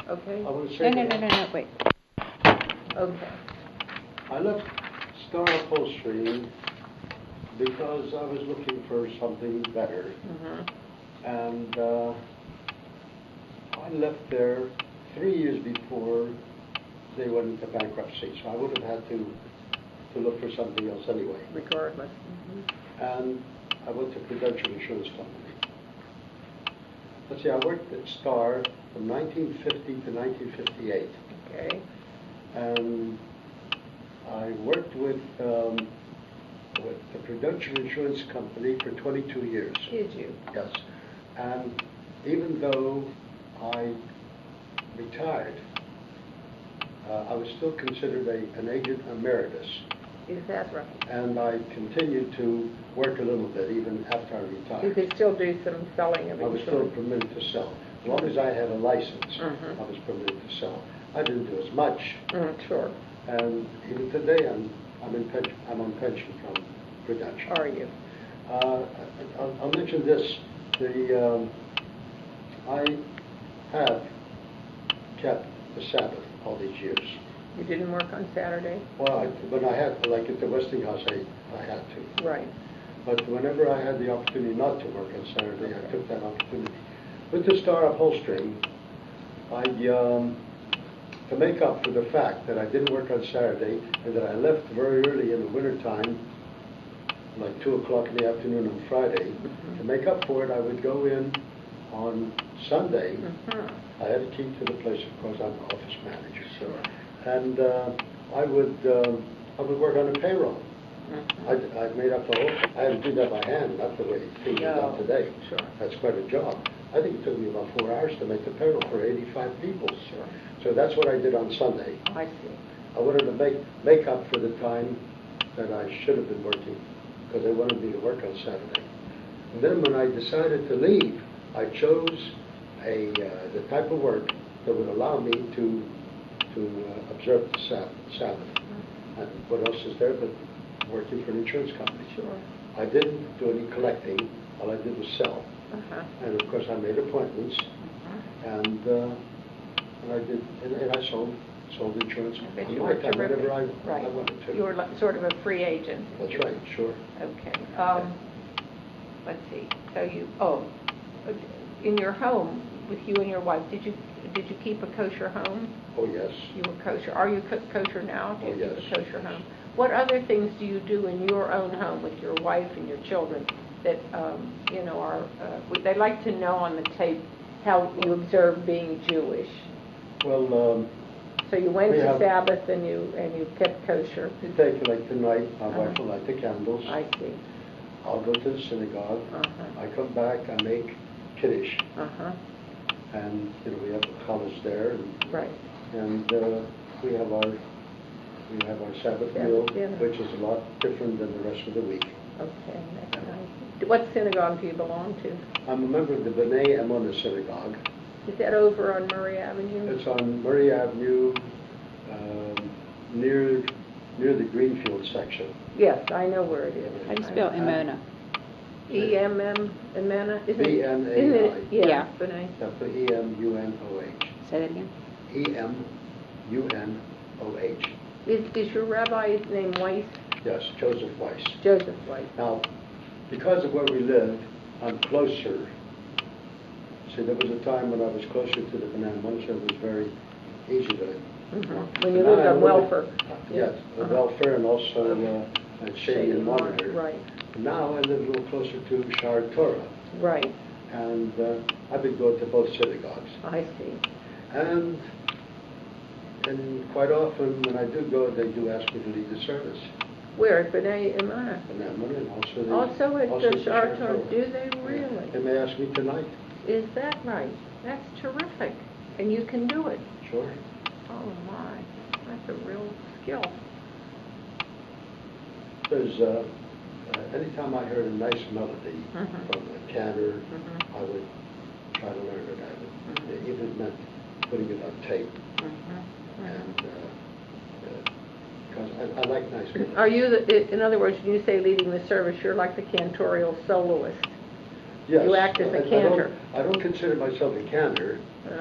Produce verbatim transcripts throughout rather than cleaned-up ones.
Okay. I want to say No, no, that no, no, no, wait. Okay. I left Star Upholstery because I was looking for something better. Mm-hmm. And uh, I left there three years before they went into bankruptcy, so I would have had to to look for something else anyway. Regardless. Mm-hmm. And I went to Prudential Insurance Company. Let's see, I worked at Star from nineteen fifty to nineteen fifty-eight. Okay. And I worked with, um, with the Prudential Insurance Company for twenty-two years. Did you? Yes. And even though I retired, uh, I was still considered a, an agent emeritus. Is that right? And I continued to work a little bit even after I retired. You could still do some selling of I was still insurance. permitted to sell. As long as I had a license, Mhm. I was permitted to sell. I didn't do as much. Mm, sure. And even today, I'm, I'm, in pen, I'm on pension from Prudential. Are you? Uh, I'll, I'll mention this. The, um, I have kept the Sabbath all these years. You didn't work on Saturday? Well, I, when I had, like at the Westinghouse, I, I had to. Right. But whenever I had the opportunity not to work on Saturday, I took that opportunity. With the Star Upholstering, I, um, to make up for the fact that I didn't work on Saturday and that I left very early in the wintertime, like two o'clock in the afternoon on Friday, Mm-hmm. to make up for it, I would go in on Sunday. Mm-hmm. I had a key to the place, of course, I'm the office manager. Sure. And uh, I would um, I would work on the payroll. Mm-hmm. I'd, I'd made up the whole, I had to do that by hand, not the way things are done No. today. Sure. That's quite a job. I think it took me about four hours to make the payroll for eighty-five people. Sure. So that's what I did on Sunday. I see. I wanted to make, make up for the time that I should have been working, because they wanted me to work on Saturday. And then when I decided to leave, I chose a, uh, the type of work that would allow me to, to uh, observe the Sabbath. Sabbath. And what else is there but working for an insurance company? Sure. I didn't do any collecting. All I did was sell. Uh-huh. And of course, I made appointments, Uh-huh. and uh, and I did, and, and I sold sold insurance I bet on you my were time terrific. whenever I, Right. I wanted to. You were like sort of a free agent. That's right, sure. Okay. Um, let's see. So you, oh, in your home with you and your wife, did you did you keep a kosher home? Oh yes. You were kosher. Are you co- kosher now? Do you Oh, keep yes. a kosher home? What other things do you do in your own home with your wife and your children that um, you know are? Uh, they like to know on the tape how you observe being Jewish. Well, um, So you went We to have- Sabbath and you and you kept kosher. you take like tonight, my Uh-huh. wife will light the candles. I see. I'll go to the synagogue. Uh-huh. I come back, I make kiddush, Uh huh. and you know we have the college there, and, Right. and uh, we have our we have our Sabbath Sabbath meal, dinner. which is a lot different than the rest of the week. Okay. That's nice. What synagogue do you belong to? I'm a member of the B'nai Emunah Synagogue. Is that over on Murray Avenue? It's on Murray Avenue, um, near near the Greenfield section. Yes, I know where it is. How do you spell Emona? E M M, Emana? Isn't it- B N A I. isn't it- Yeah, Yeah. B'nai. That's the E M U N O H. Say that again? E M U N O H. Is, is your rabbi's name Weiss? Yes, Joseph Weiss. Joseph Weiss. Now, because of where we live, I'm closer. See, there was a time when I was closer to the B'nai Emunah, so it was very easy to. Mhm. When you Now lived I on live in- Welfare. Yes, Uh-huh. on Welfare and also uh, at Shady and Monitor. Right, Now I live a little closer to Shar Torah, right. and uh, I've been going to both synagogues. I see. And and quite often when I do go, they do ask me to lead the service. Where, at B'nai Emana? And then and also the, Also at also the the Shar Shar Torah, Torah. do they really? They may ask me tonight. Is that right? That's terrific. And you can do it. Sure. Oh my, that's a real skill. Because uh, uh, anytime I heard a nice melody Mhm. from a cantor, Mhm. I would try to learn it. I would, Mhm. it even meant putting it on tape. Mhm. And because I, I like nice melody. Are you, the, in other words, when you say leading the service, you're like the cantorial soloist? Yes, you act as a I- I don't- cantor. I don't consider myself a cantor. No?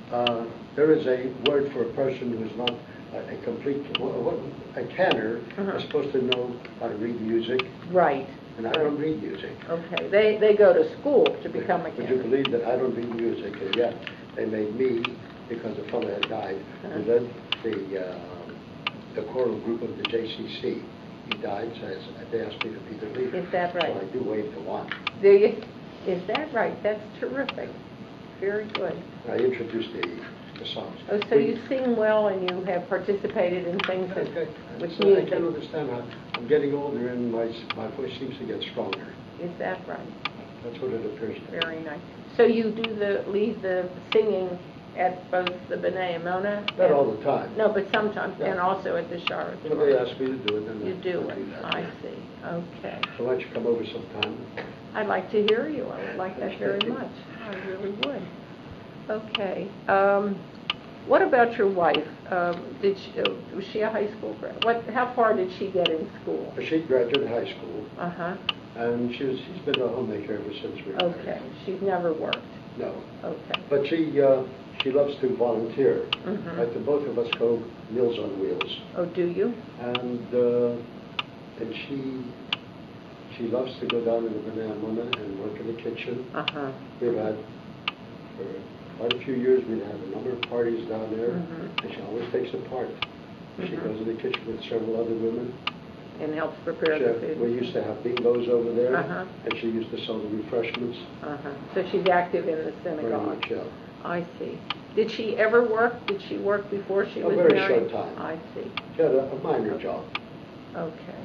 Uh, There is a word for a person who is not a a complete, what- what- a canner Uh-huh. is supposed to know how to read music, Right. and I don't read music. Okay, they, they go to school to become a Would you candidate. believe that I don't read music, and yet they made me, because the fellow had died, who Uh-huh. led the, uh, the choral group of the J C C. He died, so I- they asked me to be the leader. Is that right? So I do wave the wand. Do you? Is that right? That's terrific. Very good. I introduced the, the songs. Oh, so We- you sing well and you have participated in things that, Okay. with So I music. can understand how, I'm getting older and my, s- my voice seems to get stronger. Is that right? That's what it appears to be. Very nice. So you do the, lead the singing at both the B'nai Amona? Not and- all the time. No, but sometimes, and Yeah. also at the Charlotte. When they ask me to do it, then I You do I it, that. I see, okay. So why don't you come over sometime? I'd like to hear you, I would like that very much, I really would. Okay, um, what about your wife? Um, did she, uh, was she a high school grad? What, how far did she get in school? She graduated high school, Uh-huh, and she was, she's been a homemaker ever since we were married. okay, she's never worked, No, okay. but she, uh, she loves to volunteer. Mhm. Like the both of us go Meals on Wheels. Oh, do you? And, uh, and she, she loves to go down to the Banana and work in the kitchen. Uh-huh. We've had, for quite a few years, we've had a number of parties down there, Mhm. and she always takes a part. She Mhm. goes in the kitchen with several other women. And helps prepare the She- food? We used to have bingos over there, Uh-huh. and she used to sell the refreshments. Uh-huh, so she's active in the Very synagogue? much, yeah. I see. Did she ever work? Did she work before she A was very married? short time. I see. She had a a minor job. Okay.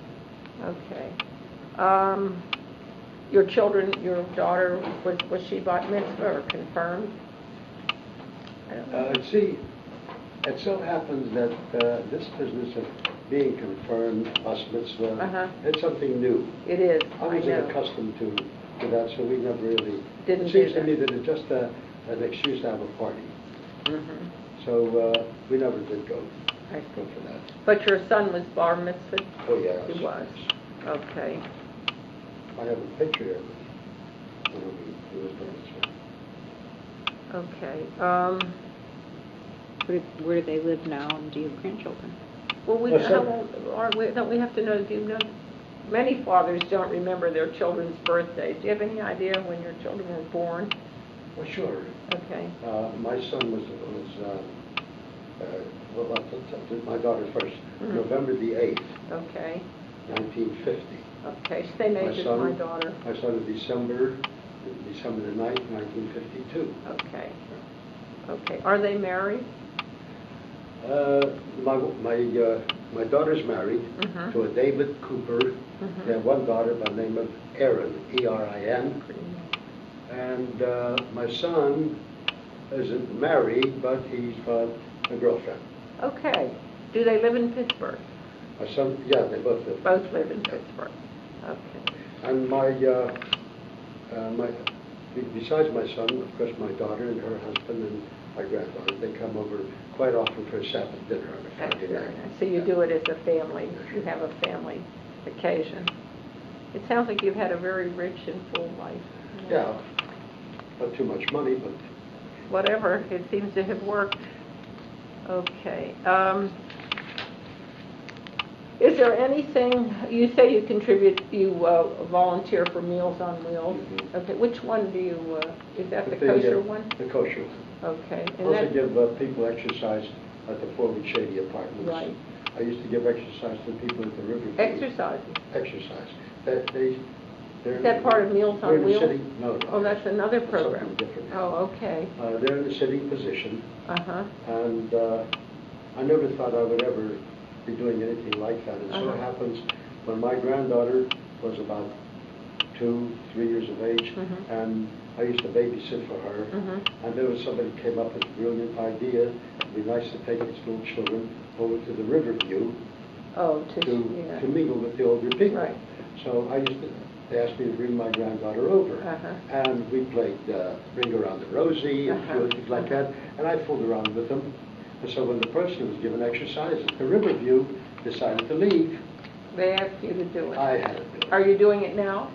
Okay. Um, your children, your daughter, was, was she bat mitzvah or confirmed? I don't know. Uh, see, it so happens that uh, this business of being confirmed, bas mitzvah, Uh-huh. it's something new. It is, I I wasn't know. accustomed to, to that, so we never really. Didn't It do seems to that. me that it's just a, an excuse to have a party. Mhm. So uh, we never did go, I go see. for that. But your son was bar mitzvah? Oh, yes. He was. Okay. I have a picture of him when he he was born. Okay. Um, Where, where do they live now, and do you have grandchildren? well, we, Well, how some- old are we, don't we have to know, do you know? Many fathers don't remember their children's birthdays. Do you have any idea when your children were born? Well, sure. Okay. Uh, my son was, was, uh, uh, well, I'll t- t- my daughter first, Mhm. November the eighth, Okay. nineteen fifty. Okay, same My age as son- my daughter. My son is December, December the ninth, nineteen fifty-two. Okay. Okay. Are they married? Uh, my, my, uh, my daughter's married Mhm. to a David Cooper. Mhm. They have one daughter by the name of Erin, E R I N. And uh, my son isn't married, but he's got a girlfriend. Okay. Do they live in Pittsburgh? My son, yeah, they both live. Both live in Pittsburgh. Okay. And my, uh, uh, my, be- besides my son, of course, my daughter and her husband and my granddaughter, they come over quite often for a Sabbath dinner on a That's Friday very night. nice. So you do it as a family, you have a family occasion. It sounds like you've had a very rich and full life. Yeah, not too much money, but Whatever, it seems to have worked. Okay. Um, is there anything, you say you contribute, you uh, volunteer for Meals on Wheels? Mhm. Okay, which one do you, uh, is that the But the, uh, kosher one? The kosher one. Okay. and Also that- give uh, people exercise at the Forward Shady Apartments. Right. I used to give exercise to people at the Riverview. Exercises. Exercise. That they, they're. Is that part of Meals on they're in the Wheels? sitting- No, no. Oh, that's another That's program. something different. Oh, okay. Uh, they're in a sitting position, Uh-huh. and uh, I never thought I would ever be doing anything like that. It so Uh-huh. happens, when my granddaughter was about two, three years of age, Mhm. and I used to babysit for her, Mhm. and there was somebody came up with a brilliant idea. It'd be nice to take its little children over to the Riverview Oh, to, to, yeah. to mingle with the older people. Right. So I used to, they asked me to bring my granddaughter over. Uh-huh. And we played uh, Ring Around the Rosie and a few Uh-huh. other things like that. And I fooled around with them. And so when the person was given exercise at the Riverview decided to leave, They asked you to do it. I had to do it. Are you doing it now?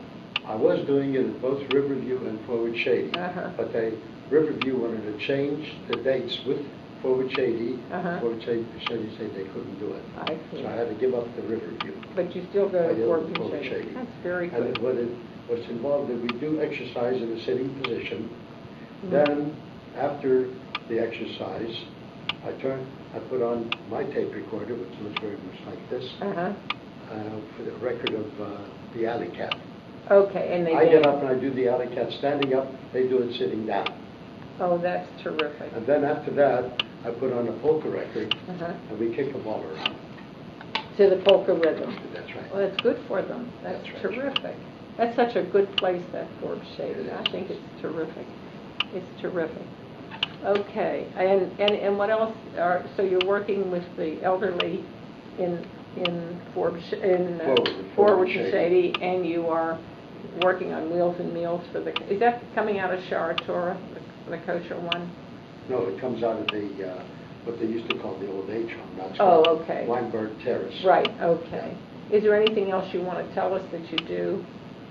I was doing it at both Riverview and Forward Shady, Uh-huh. but they, Riverview wanted to change the dates with Forward Shady. Uh-huh. Forward Shady, Shady said they couldn't do it. I see. So I had to give up the Riverview. But you still go I to did Forward Forward and Shady. Shady. That's very And it- good. what it, what's involved, if we do exercise in a sitting position, Mhm. then after the exercise, I turn, I put on my tape recorder, which looks very much like this, Uh-huh. uh, for the record of uh, the alley cat. Okay, and they I get dance. up and I do the alley cat standing up, they do it sitting down. Oh, that's terrific. And then after that, I put on a polka record, Uh-huh. and we kick the ball around. To the polka rhythm. That's right. Well, that's good for them. That's That's right. terrific. That's such a good place, that Forbes Shady. I think it's terrific. It's terrific. Okay, and, and, and what else are, so you're working with the elderly in, in Forbes, Sh- in uh, Forward, Forward Forward and Shady. Shady, and you are working on Wheels and Meals for the, is that coming out of Sharatora, the, the kosher one? No, it comes out of the, uh, what they used to call the old age home. Now it's Oh, called okay. Weinberg Terrace. Right, okay. Is there anything else you want to tell us that you do?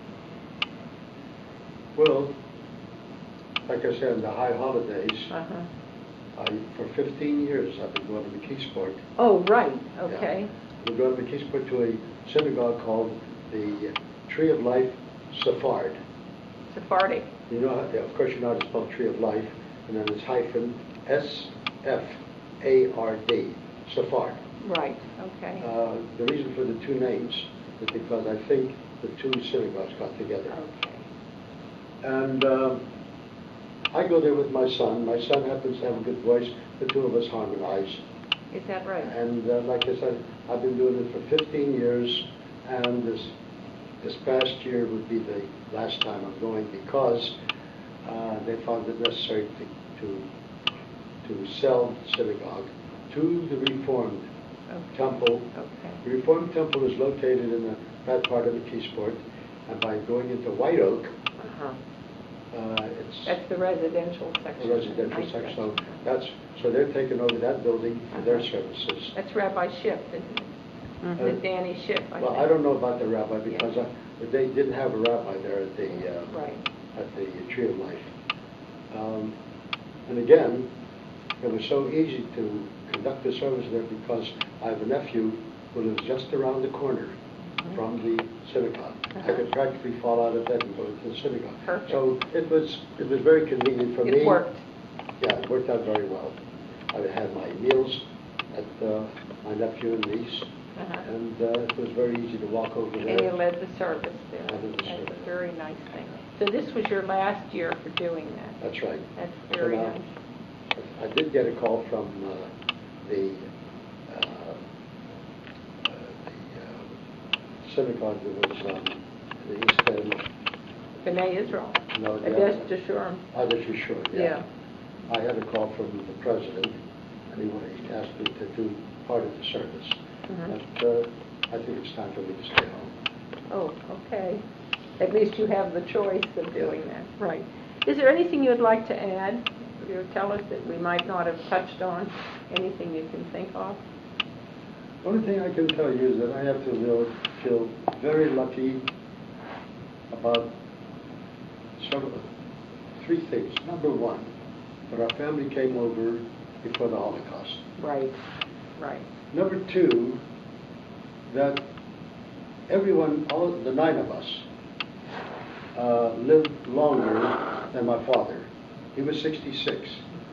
Well, like I said, in the high holidays, Uh-huh. I, for fifteen years, I've been going to McKeesport. Oh, right, okay. We go to McKeesport to a synagogue called the Tree of Life Sephardi. Sephardic. You know, how- yeah, of course you know how to spell Tree of Life, and then it's hyphen S F A R D, Sephardi. Right, okay. Uh, the reason for the two names is because I think the two synagogues got together. Okay. And um, I go there with my son. My son happens to have a good voice. The two of us harmonize. Is that right? And uh, like I said, I've been doing it for fifteen years, and this this past year would be the last time I'm going because uh, they found it necessary to, to to sell the synagogue to the Reformed Okay. Temple. Okay. The Reformed Temple is located in the, that part of McKeesport, and by going into White Oak, Uh-huh. uh, it's That's the residential section. a residential Nice section. So section. that's so they're taking over that building for their Uh-huh. services. That's Rabbi Schiff, isn't it? Mhm. The Danny Schiff, I Well, think. I don't know about the rabbi Yeah. because I, they didn't have a rabbi there at the uh, Right. at the Tree of Life. Um, and again, it was so easy to conduct the service there because I have a nephew who lives just around the corner Mhm. from the synagogue. I Uh-huh. could practically fall out of bed and go to the synagogue. Perfect. So it was it was very convenient for me. It worked. Yeah, it worked out very well. I had my meals at uh, my nephew and niece, Uh-huh. and uh, it was very easy to walk over there. And you led the service there. I did the That's service. a very nice thing. So this was your last year for doing that. That's right. That's So very now, nice. I did get a call from uh, the, uh, uh, the uh, synagogue that was on the East End. B'nai Israel. No, the Ades other- Yeshurun. Others for sure, yeah. Yeah. I had a call from the president, and he wanted, he asked me to do part of the service. Mhm. But uh, I think it's time for me to stay home. Oh, okay. At least you have the choice of doing that, right. Is there anything you'd like to add? You tell us that we might not have touched on? Anything you can think of? The only thing I can tell you is that I have to feel, feel very lucky about sort of three things. Number one, that our family came over before the Holocaust. Right, right. Number two, that everyone, all the nine of us, uh, lived longer than my father. He was sixty-six.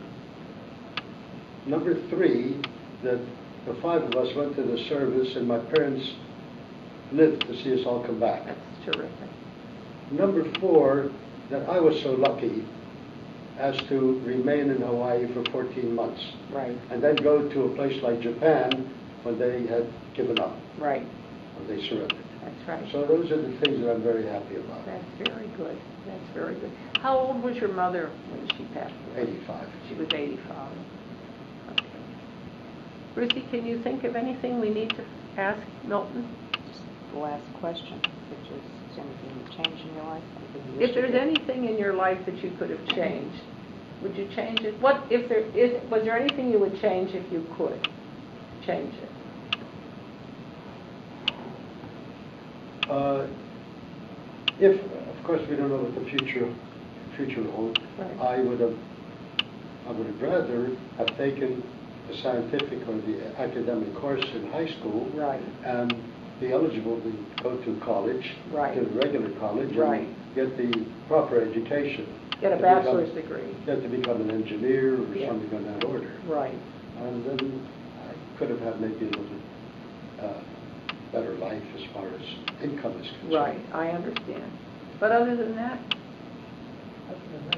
Number three, that the five of us went to the service and my parents lived to see us all come back. That's terrific. Number four, that I was so lucky as to remain in Hawaii for fourteen months Right, and then go to a place like Japan when they had given up, right. when they surrendered. That's right. So those are the things that I'm very happy about. That's very good. That's very good. How old was your mother when she passed away? eighty-five. She was eighty-five. Okay. Ruthie, can you think of anything we need to ask Milton? Just the last question, which is, is anything you change in your life? Anything you wish If you there's did? anything in your life that you could have changed, would you change it? What, if there is, was there anything you would change if you could change it? Uh, if, of Of course, we don't know what the future, future holds. Right. I would have, I would have rather have taken the scientific or the academic course in high school. Right. And be eligible to go to college. Right. To the regular college. Right. And get the proper education. Get a to become- bachelor's degree. Get to become an engineer or Yeah. something of that order. Right. And then I could have had maybe a little uh, better life as far as income is concerned. Right, I understand. But other than that, Other than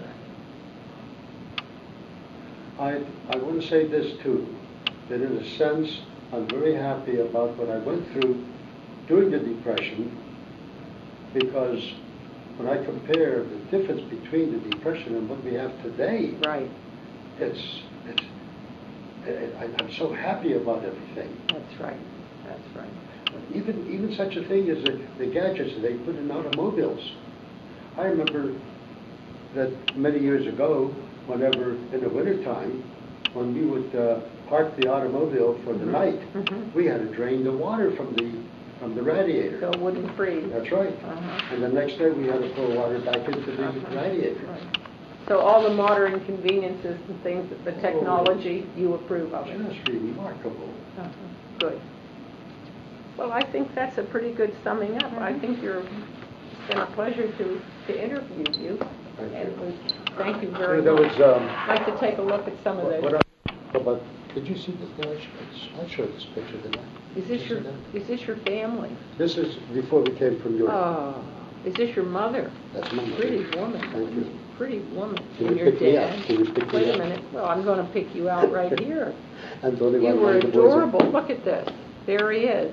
that, I, I want to say this too, that in a sense, I'm very happy about what I went through during the Depression, because when I compare the difference between the Depression and what we have today, right, it's, it's, I, I'm so happy about everything. that's right, that's right. Even even such a thing as the, the gadgets that they put in automobiles. I remember that many years ago, whenever in the wintertime, when we would uh, park the automobile for the Mhm. night, Mhm. we had to drain the water from the from the radiator. So it wouldn't freeze. That's right. Uh-huh. And the next day we had to pour water back into the Uh-huh. radiator. Right. So all the modern conveniences and things, the technology, you approve of it? Just remarkable. Uh-huh. Good. Well, I think that's a pretty good summing up. I think you're, it's been a pleasure to, to interview you. Thank you. And we thank you very There much. was, um, I'd like to take a look at some of What, those. what I, but did you see this? No, I showed, I showed this picture, didn't I? Is this Did you your, see that? is this your family? This is before we came from Europe. Oh, is this your mother? That's my mother. Pretty woman. Thank you. Pretty woman. Can And you your pick me up? dad. Can you pick me Wait a up? minute. Well, I'm going to pick you out right here. And the only You one were like the boys are- adorable. Look at this. There he is.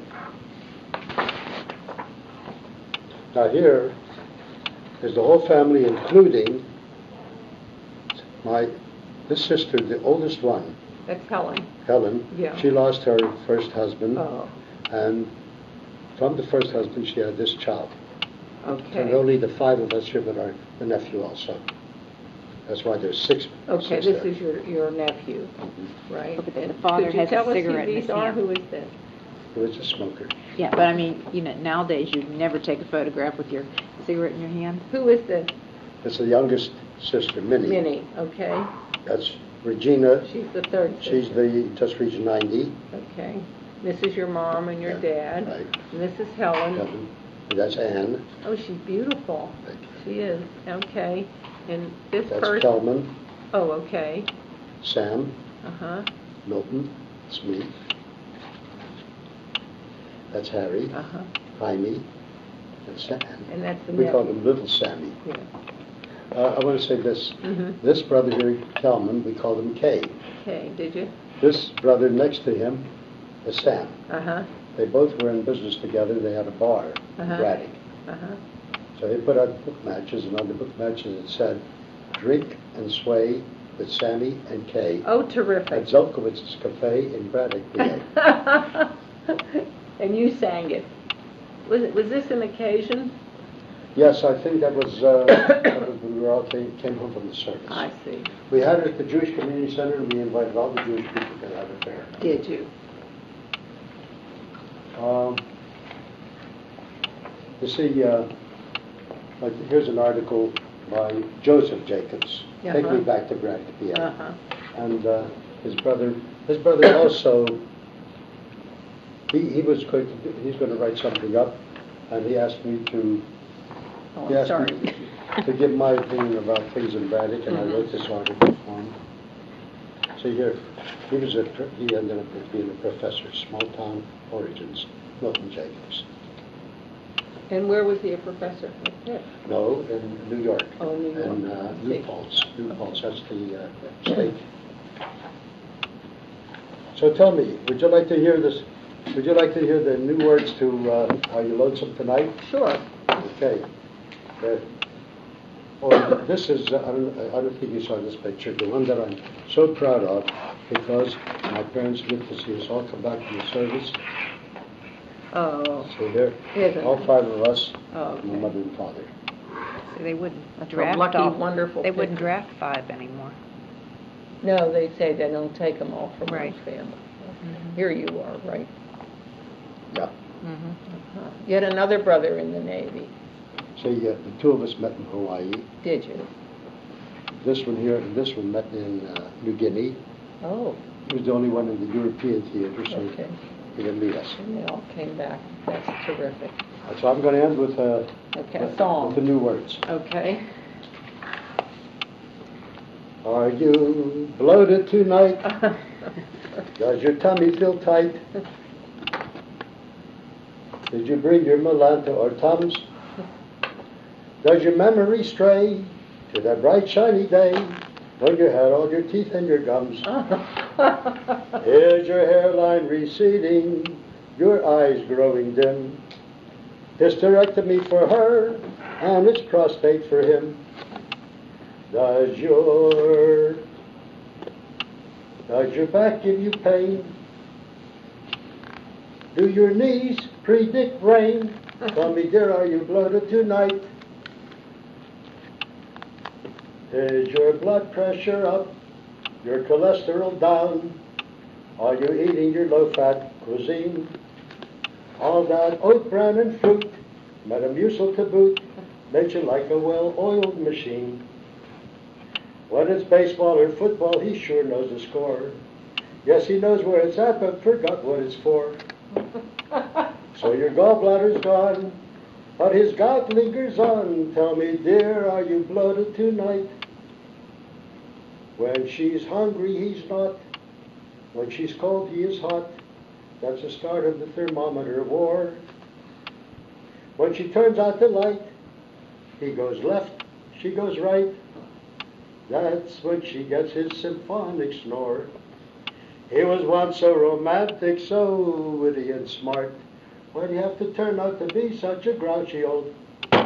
Now here is the whole family, including my, this sister, the oldest one, That's Helen. Helen. Yeah. She lost her first husband. Oh, And from the first husband, she had this child. okay. And only the five of us here, but our the nephew also. That's why there's six. Okay, six this there. is your, your nephew, right? Look at that. And The father could you has a tell us who cigarette in these his are? hand. Who is this? He was a smoker. Yeah, but I mean, you know, nowadays you'd never take a photograph with your cigarette in your hand. Who is this? That's the youngest sister, Minnie. Minnie, okay. That's Regina. She's the third sister. She's the, just reached ninety. Okay. This is your mom and your Yeah, dad. right. And this is Helen. Helen. And that's Anne. Oh, she's beautiful. Thank you. She is, okay. And this That's person... Kelman, Oh, okay. Sam, Uh-huh, Milton, it's me. That's Harry, uh-huh. Jaime, and Sam. And that's the We call nephew. him Little Sammy. Yeah. Uh, I want to say this. Mhm. This brother here, Kelman, we call him Kay. Okay, did you? This brother next to him is Sam. Uh-huh, They both were in business together. They had a bar in Uh-huh. Braddock. uh-huh. So they put out book matches, and on the book matches it said, "Drink and sway with Sammy and Kay Oh, at terrific. Zelkowitz's Cafe in Braddock, P A." And you sang it. Was it, was this an occasion? Yes, I think that was, uh, that was when we all came, came home from the service. I see. We had it at the Jewish Community Center, and we invited all the Jewish people to have it there. Did you? Um, you see, uh, like, here's an article by Joseph Jacobs. Take me Uh-huh. back to Braddock, P A. Uh-huh. And uh, his brother, his brother also, he, he was going to, do- he's going to write something up, and he asked me to, Oh, he I'm asked sorry. me to give my opinion about things in Braddock, and Mhm. I wrote this article for him. See here, he was a, pro- he ended up being a professor, small town origins, Milton Jacobs. And where was he a professor? Like this? No, in New York. Oh, New York. In uh, I New see. Paltz, New Paltz, that's the uh, state. So tell me, would you like to hear this, would you like to hear the new words to uh, Are You Lonesome Tonight? Sure. Okay. Uh, oh, this is, uh, I don't, I don't think you saw this picture, the one that I'm so proud of, because my parents lived to see us all come back from the service. Oh, So there, Isn't all it? five of us, oh, my okay. mother and father. See, they wouldn't That's a draft lucky, all- wonderful They wouldn't picture. draft five anymore. No, they say they don't take them all from one Right. family. Mhm. Here you are, right? Yeah. Mhm. Uh-huh. Yet another brother in the Navy. See, uh, the two of us met in Hawaii. Did you? This one here and this one met in uh, New Guinea. Oh, He was the only one in the European theater, so okay. he didn't meet us. And they all came back. That's terrific. So I'm going to end with, uh, Okay, a with, song. with the new words. Okay. Are you bloated tonight? Does your tummy feel tight? Did you bring your Malanta or Tums? Does your memory stray to that bright shiny day when you had all your teeth and your gums? Is your hairline receding, your eyes growing dim? Hysterectomy for her, and it's prostate for him. Does your, does your back give you pain? Do your knees predict rain? Tell me, dear, are you bloated tonight? Is your blood pressure up? Your cholesterol down? Are you eating your low-fat cuisine? All that oat bran and fruit, Metamucil to boot, makes you like a well-oiled machine. When it's baseball or football, he sure knows the score. Yes, he knows where it's at, but forgot what it's for. So your gallbladder's gone, but his gout lingers on. Tell me, dear, are you bloated tonight? When she's hungry, he's not. When she's cold, he is hot. That's the start of the thermometer war. When she turns out the light, he goes left, she goes right. That's when she gets his symphonic snore. He was once so romantic, so witty and smart. Why do you have to turn out to be such a grouchy old?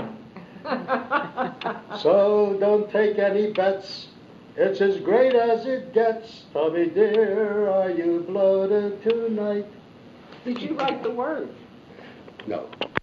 So don't take any bets. It's as great as it gets. Tell me, dear, are you bloated tonight? Did you write the words? No.